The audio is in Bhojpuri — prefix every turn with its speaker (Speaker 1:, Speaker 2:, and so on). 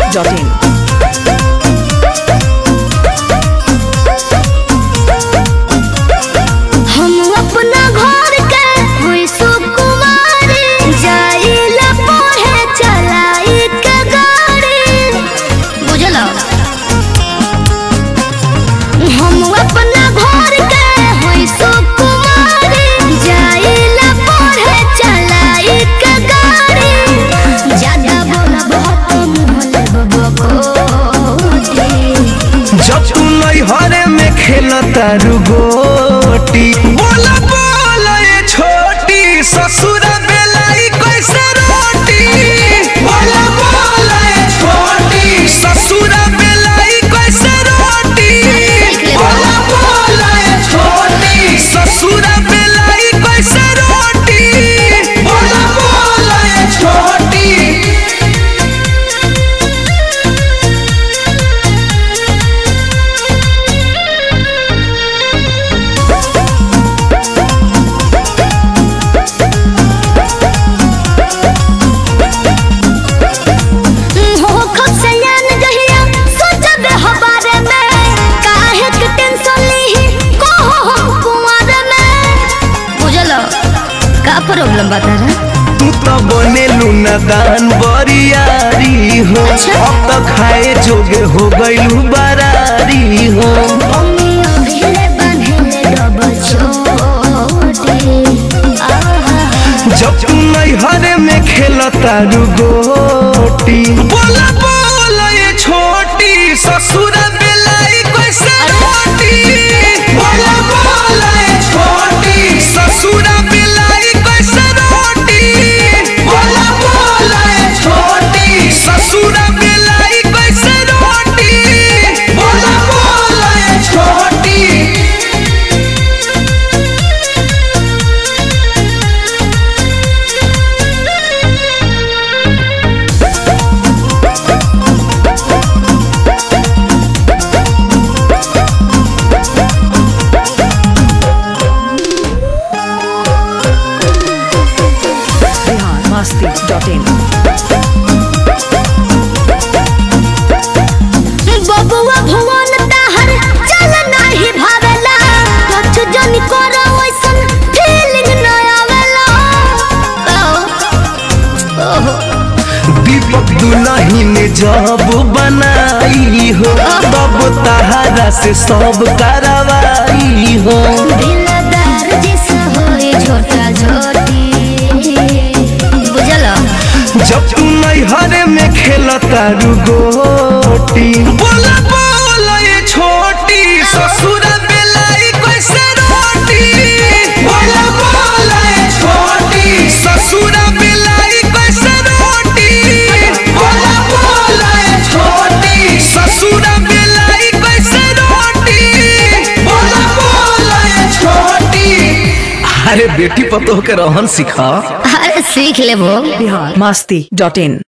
Speaker 1: biharmasti.in।
Speaker 2: हम अपना घर के हुई सुकुमारी जाइला पढ़े चलाई के गाड़ी बुझलो। हम अपना घर के हुई सुकुमारी जाइला पढ़े चलाई के गाड़ी ज्यादा बोला बहुत मुहले बबकोटी।
Speaker 3: जब तू नैहरे में खेलता रुगोटी बोला बोला ये छोटी ससुर बेलाई कैसे रोटी। बोला बोला ये छोटी ससुर बेलाई कैसे रोटी। बोला बोला ये छोटी ससुर बेलाई कैसे रोटी। बोला बोला ये छोटी।
Speaker 2: हो खसयान जहिया सोचब हबारे में काहे के टेंशन ली को हम कुंवर में बुझलो। का प्रॉब्लम बता रहा
Speaker 3: तू तो बनेलू नदान बरियारी हो।
Speaker 2: अच्छा।
Speaker 3: अब तो खाए जोगे हो गईलू बरारी हो।
Speaker 2: मम्मी अभिले बंधले डबल छोटी आहा।
Speaker 3: जब तू नैहरे में खेलता रुगोटी बोला बोला ये छोटी ससुर बेलाई कैसे रोटी। बोला बोला ये छोटी ससुर बेलाई कैसे रोटी। बोला बोला ये छोटी ससुर बेलाई कैसे रोटी। बोला बोला ये छोटी।
Speaker 1: biharmasti.in।
Speaker 2: बबुआ भुवन ताहर चल नाही भावेला कुछ जन करो वैसन फीलिंग न आवेला। ओहो
Speaker 3: दीपक दुल्ही ने जब बनाई हो तब तहारा से सब करवाई हो।
Speaker 2: दिलदार जैसा होए छोटा छोटी बुझलो।
Speaker 3: जब तू नैहरे में खेलता रुगोटी बोला बोला ये छोटी ससुर बेलाई कैसे रोटी। बोला बोला ये छोटी ससुर बेलाई कैसे रोटी। बोला बोला ये छोटी ससुर बेलाई कैसे रोटी। बोला बोला ये छोटी। अरे बेटी पतोह के रहन सिखा।
Speaker 2: अरे सीख ले वो
Speaker 1: biharmasti.in।